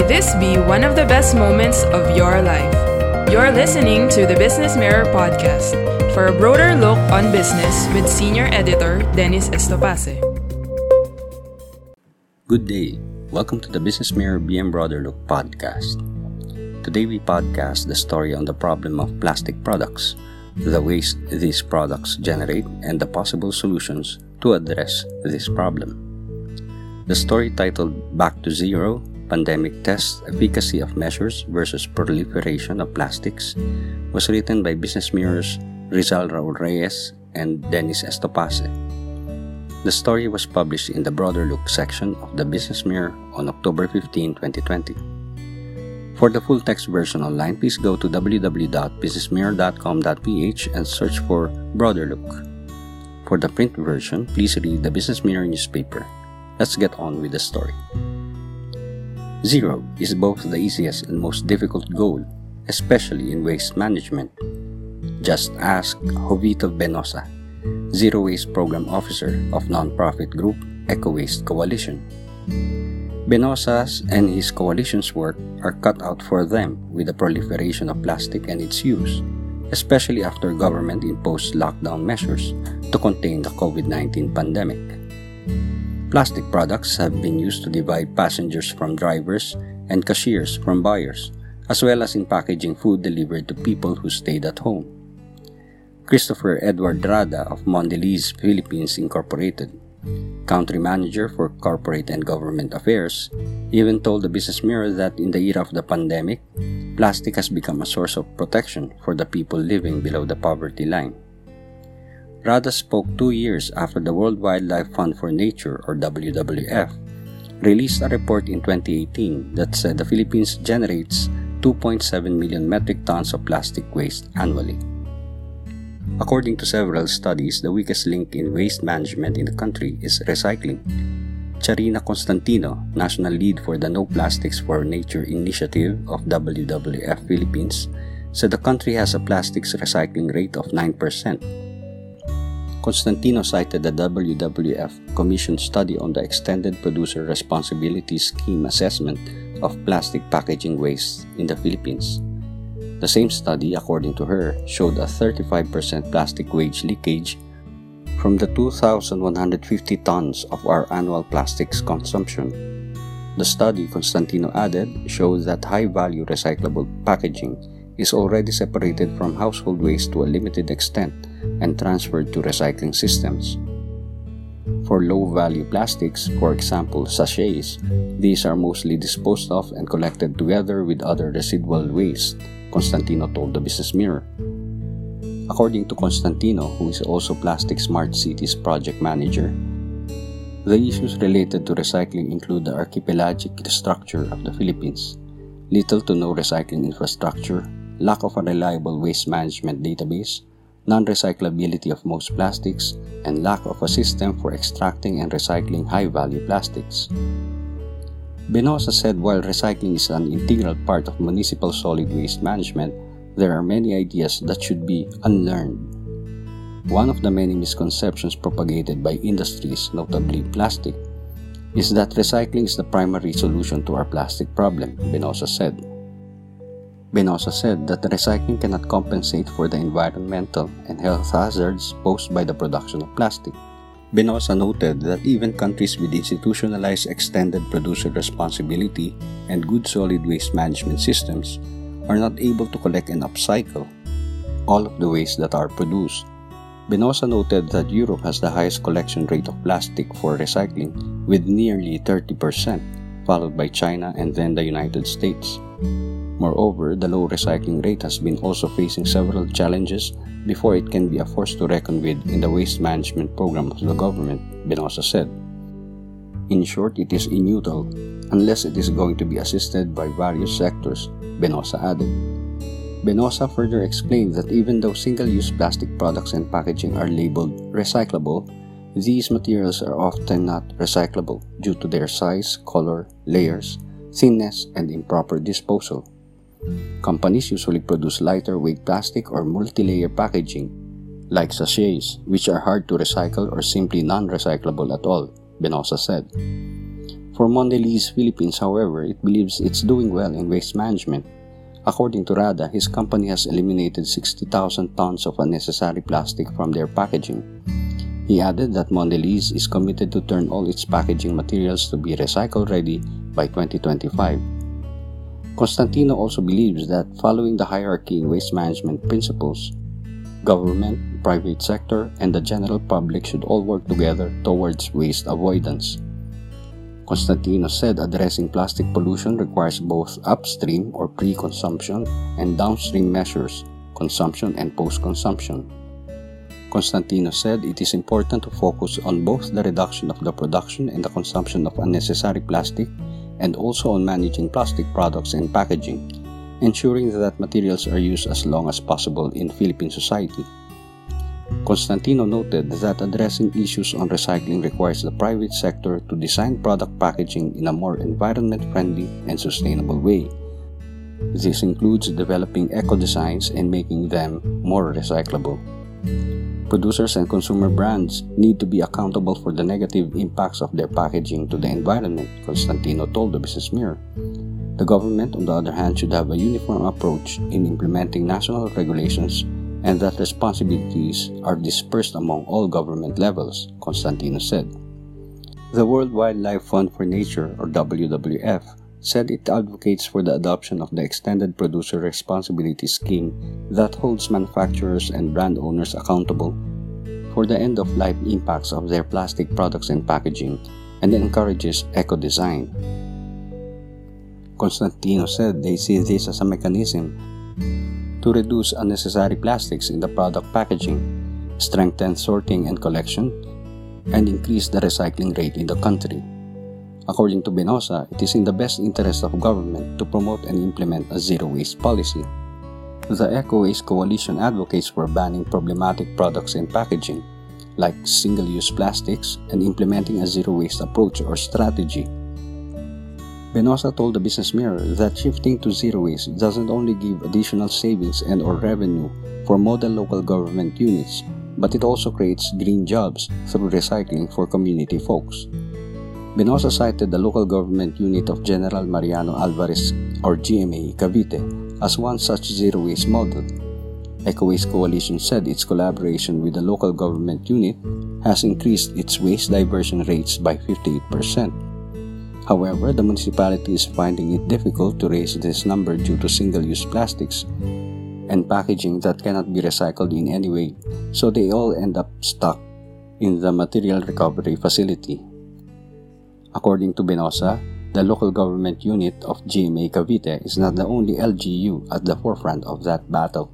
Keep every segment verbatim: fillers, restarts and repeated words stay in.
may this be one of the best moments of your life. You're listening to the Business Mirror Podcast for a broader look on business with Senior Editor Dennis Estopace. Good day. Welcome to the Business Mirror B M Broader Look Podcast. Today we podcast the story on the problem of plastic products, the waste these products generate, and the possible solutions to address this problem. The story titled Back to Zero, Pandemic Tests Efficacy of Measures versus Proliferation of Plastics was written by Business Mirror's Rizal Raul Reyes and Dennis Estopace. The story was published in the Broader Look section of the Business Mirror on October fifteenth, twenty twenty. For the full text version online, please go to w w w dot business mirror dot com dot p h and search for Broader Look. For the print version, please read the Business Mirror newspaper. Let's get on with the story. Zero is both the easiest and most difficult goal, especially in waste management. Just ask Jovito Benosa, Zero Waste Program Officer of non-profit group Eco Waste Coalition. Benosa's and his coalition's work are cut out for them with the proliferation of plastic and its use, especially after government imposed lockdown measures to contain the covid nineteen pandemic. Plastic products have been used to divide passengers from drivers and cashiers from buyers, as well as in packaging food delivered to people who stayed at home. Christopher Edward Rada of Mondelez Philippines Incorporated, Country Manager for Corporate and Government Affairs, even told the Business Mirror that in the era of the pandemic, plastic has become a source of protection for the people living below the poverty line. Rada spoke two years after the World Wildlife Fund for Nature, or W W F, released a report in twenty eighteen that said the Philippines generates two point seven million metric tons of plastic waste annually. According to several studies, the weakest link in waste management in the country is recycling. Charina Constantino, National Lead for the No Plastics for Nature initiative of W W F Philippines, said the country has a plastics recycling rate of nine percent. Constantino cited the W W F Commission study on the Extended Producer Responsibility Scheme assessment of plastic packaging waste in the Philippines. The same study, according to her, showed a thirty-five percent plastic waste leakage from the two thousand one hundred fifty tons of our annual plastics consumption. The study, Constantino added, shows that high-value recyclable packaging is already separated from household waste to a limited extent and transferred to recycling systems. For low-value plastics, for example sachets, these are mostly disposed of and collected together with other residual waste, Constantino told the Business Mirror. According to Constantino, who is also Plastic Smart Cities project manager, the issues related to recycling include the archipelagic structure of the Philippines, little to no recycling infrastructure, lack of a reliable waste management database, non-recyclability of most plastics, and lack of a system for extracting and recycling high-value plastics. Benosa said while recycling is an integral part of municipal solid waste management, there are many ideas that should be unlearned. One of the many misconceptions propagated by industries, notably plastic, is that recycling is the primary solution to our plastic problem, Benosa said. Benosa said that recycling cannot compensate for the environmental and health hazards posed by the production of plastic. Benosa noted that even countries with institutionalized extended producer responsibility and good solid waste management systems are not able to collect and upcycle all of the waste that are produced. Benosa noted that Europe has the highest collection rate of plastic for recycling with nearly thirty percent, followed by China and then the United States. Moreover, the low recycling rate has been also facing several challenges before it can be a force to reckon with in the waste management program of the government, Benosa said. In short, it is inutile unless it is going to be assisted by various sectors, Benosa added. Benosa further explained that even though single-use plastic products and packaging are labeled recyclable, these materials are often not recyclable due to their size, color, layers, thinness, and improper disposal. Companies usually produce lighter weight plastic or multi-layer packaging, like sachets, which are hard to recycle or simply non-recyclable at all, Benosa said. For Mondelez Philippines, however, it believes it's doing well in waste management. According to RADA, his company has eliminated sixty thousand tons of unnecessary plastic from their packaging. He added that Mondelez is committed to turn all its packaging materials to be recycle ready by twenty twenty-five. Constantino also believes that following the hierarchy in waste management principles, government, private sector, and the general public should all work together towards waste avoidance. Constantino said addressing plastic pollution requires both upstream or pre-consumption and downstream measures, consumption and post-consumption. Constantino said it is important to focus on both the reduction of the production and the consumption of unnecessary plastic and also on managing plastic products and packaging, ensuring that materials are used as long as possible in Philippine society. Constantino noted that addressing issues on recycling requires the private sector to design product packaging in a more environment-friendly and sustainable way. This includes developing eco-designs and making them more recyclable. Producers and consumer brands need to be accountable for the negative impacts of their packaging to the environment, Constantino told the Business Mirror. The government, on the other hand, should have a uniform approach in implementing national regulations and that responsibilities are dispersed among all government levels, Constantino said. The World Wildlife Fund for Nature, or W W F, said it advocates for the adoption of the Extended Producer Responsibility Scheme that holds manufacturers and brand owners accountable for the end-of-life impacts of their plastic products and packaging and encourages eco-design. Constantino said they see this as a mechanism to reduce unnecessary plastics in the product packaging, strengthen sorting and collection, and increase the recycling rate in the country. According to Benosa, it is in the best interest of government to promote and implement a zero-waste policy. The Eco-Waste Coalition advocates for banning problematic products and packaging, like single-use plastics, and implementing a zero-waste approach or strategy. Benosa told the Business Mirror that shifting to zero waste doesn't only give additional savings and or revenue for model local government units, but it also creates green jobs through recycling for community folks. Benosa cited the local government unit of General Mariano Alvarez, or G M A, Cavite, as one such zero-waste model. Eco-Waste Coalition said its collaboration with the local government unit has increased its waste diversion rates by fifty-eight percent. However, the municipality is finding it difficult to raise this number due to single-use plastics and packaging that cannot be recycled in any way, so they all end up stuck in the material recovery facility. According to Benosa, the local government unit of G M A Cavite is not the only L G U at the forefront of that battle.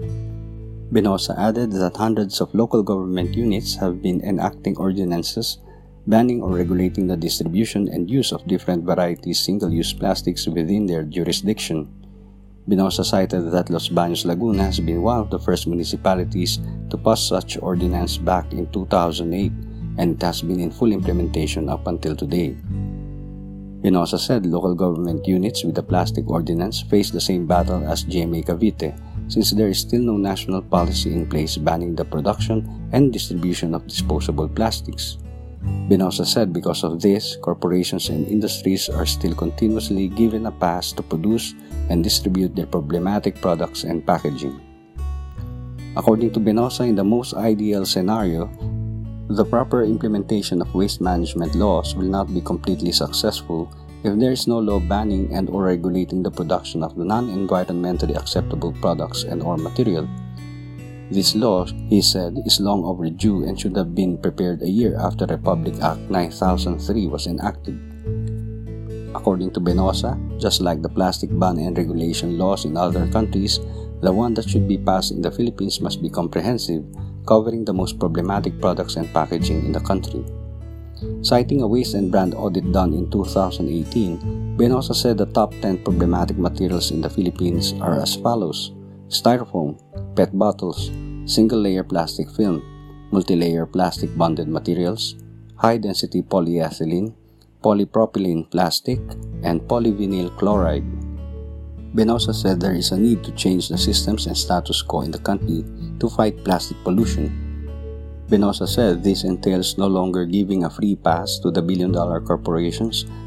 Benosa added that hundreds of local government units have been enacting ordinances banning or regulating the distribution and use of different varieties single-use plastics within their jurisdiction. Benosa cited that Los Baños, Laguna has been one of the first municipalities to pass such ordinance back in two thousand eight, and it has been in full implementation up until today. Benosa said local government units with the plastic ordinance face the same battle as G M A Cavite, since there is still no national policy in place banning the production and distribution of disposable plastics. Benosa said because of this, corporations and industries are still continuously given a pass to produce and distribute their problematic products and packaging. According to Benosa, in the most ideal scenario, the proper implementation of waste management laws will not be completely successful if there is no law banning and or regulating the production of the non-environmentally acceptable products and or material. This law, he said, is long overdue and should have been prepared a year after Republic Act nine thousand three was enacted. According to Benosa, just like the plastic ban and regulation laws in other countries, the one that should be passed in the Philippines must be comprehensive, covering the most problematic products and packaging in the country. Citing a waste and brand audit done in two thousand eighteen, Benosa said the top ten problematic materials in the Philippines are as follows: styrofoam, P E T bottles, single-layer plastic film, multi-layer plastic bonded materials, high-density polyethylene, polypropylene plastic, and polyvinyl chloride. Benosa said there is a need to change the systems and status quo in the country to fight plastic pollution. Benosa said this entails no longer giving a free pass to the billion-dollar corporations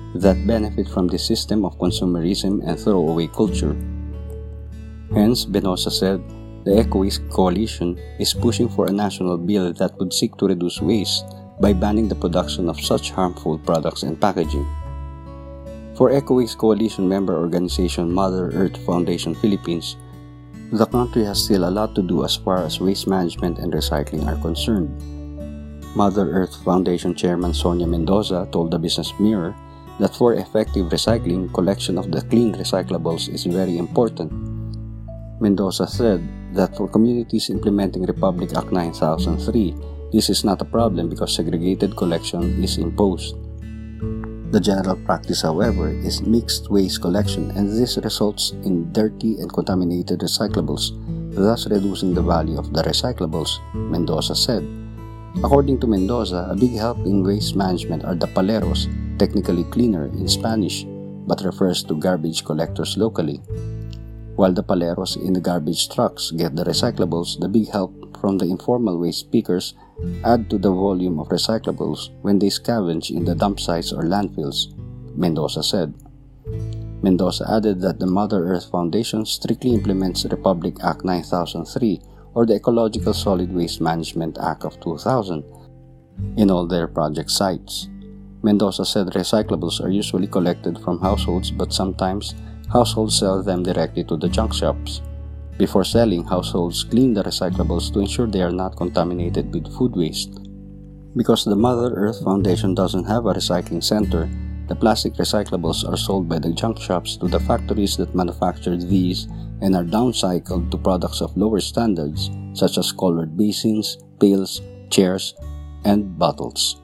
that benefit from this system of consumerism and throwaway culture. Hence, Benosa said, the Eco-Waste Coalition is pushing for a national bill that would seek to reduce waste by banning the production of such harmful products and packaging. For Eco-Waste Coalition member organization Mother Earth Foundation Philippines, the country has still a lot to do as far as waste management and recycling are concerned. Mother Earth Foundation Chairman Sonia Mendoza told the Business Mirror that for effective recycling, collection of the clean recyclables is very important. Mendoza said that for communities implementing Republic Act nine thousand three, this is not a problem because segregated collection is imposed. The general practice, however, is mixed waste collection, and this results in dirty and contaminated recyclables, thus reducing the value of the recyclables, Mendoza said. According to Mendoza, a big help in waste management are the paleros, technically cleaner in Spanish, but refers to garbage collectors locally. While the paleros in the garbage trucks get the recyclables, the big help from the informal waste pickers add to the volume of recyclables when they scavenge in the dump sites or landfills, Mendoza said. Mendoza added that the Mother Earth Foundation strictly implements Republic Act nine thousand three or the Ecological Solid Waste Management Act of two thousand in all their project sites. Mendoza said recyclables are usually collected from households, but sometimes households sell them directly to the junk shops. Before selling, households clean the recyclables to ensure they are not contaminated with food waste. Because the Mother Earth Foundation doesn't have a recycling center, the plastic recyclables are sold by the junk shops to the factories that manufacture these and are downcycled to products of lower standards such as colored basins, pails, chairs, and bottles.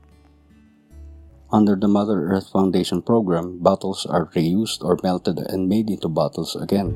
Under the Mother Earth Foundation program, bottles are reused or melted and made into bottles again.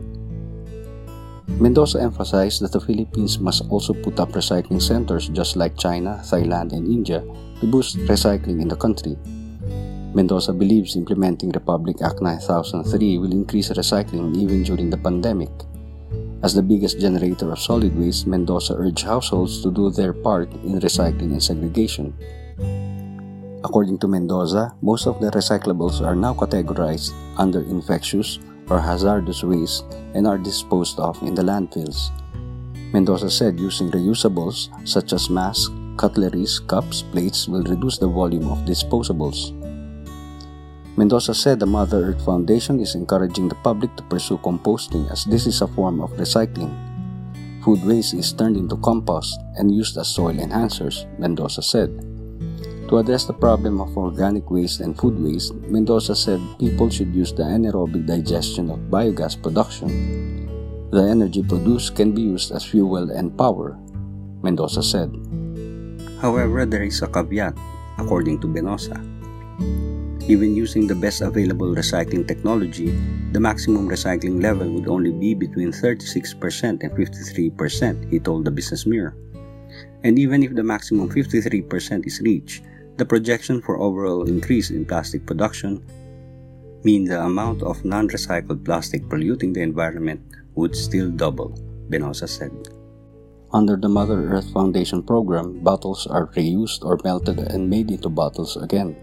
Mendoza emphasized that the Philippines must also put up recycling centers just like China, Thailand, and India to boost recycling in the country. Mendoza believes implementing Republic Act nine thousand three will increase recycling even during the pandemic. As the biggest generator of solid waste, Mendoza urged households to do their part in recycling and segregation. According to Mendoza, most of the recyclables are now categorized under infectious or hazardous waste and are disposed of in the landfills. Mendoza said using reusables such as masks, cutleries, cups, plates will reduce the volume of disposables. Mendoza said the Mother Earth Foundation is encouraging the public to pursue composting as this is a form of recycling. Food waste is turned into compost and used as soil enhancers, Mendoza said. To address the problem of organic waste and food waste, Mendoza said people should use the anaerobic digestion of biogas production. The energy produced can be used as fuel and power, Mendoza said. However, there is a caveat, according to Benosa. Even using the best available recycling technology, the maximum recycling level would only be between thirty-six percent and fifty-three percent, he told the Business Mirror. And even if the maximum fifty-three percent is reached, the projection for overall increase in plastic production mean the amount of non-recycled plastic polluting the environment would still double, Benosa said. Under the Mother Earth Foundation program, bottles are reused or melted and made into bottles again.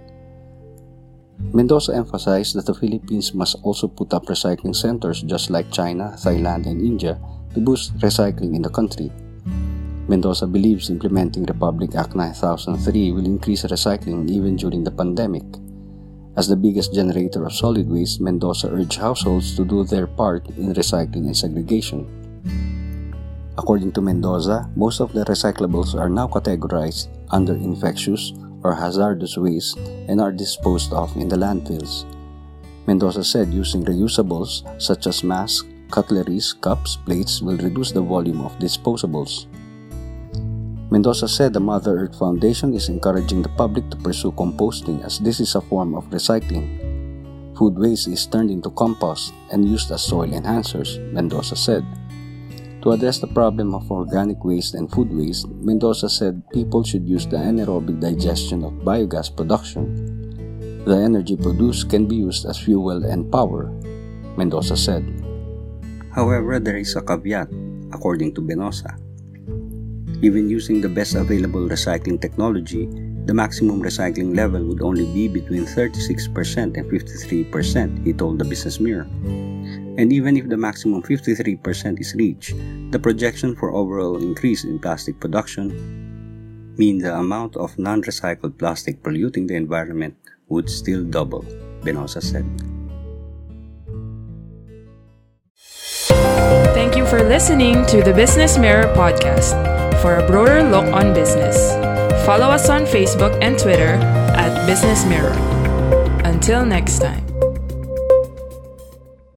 Mendoza emphasized that the Philippines must also put up recycling centers just like China, Thailand, and India to boost recycling in the country. Mendoza believes implementing Republic Act nine thousand three will increase recycling even during the pandemic. As the biggest generator of solid waste, Mendoza urged households to do their part in recycling and segregation. According to Mendoza, most of the recyclables are now categorized under infectious or hazardous waste and are disposed of in the landfills. Mendoza said using reusables such as masks, cutleries, cups, plates will reduce the volume of disposables. Mendoza said the Mother Earth Foundation is encouraging the public to pursue composting as this is a form of recycling. Food waste is turned into compost and used as soil enhancers, Mendoza said. To address the problem of organic waste and food waste, Mendoza said people should use the anaerobic digestion of biogas production. The energy produced can be used as fuel and power, Mendoza said. However, there is a caveat, according to Benosa. Even using the best available recycling technology, the maximum recycling level would only be between thirty-six percent and fifty-three percent, he told the Business Mirror. And even if the maximum fifty-three percent is reached, the projection for overall increase in plastic production means the amount of non-recycled plastic polluting the environment would still double, Benosa said. Thank you for listening to the Business Mirror podcast. For a broader look on business, follow us on Facebook and Twitter at Business Mirror. Until next time.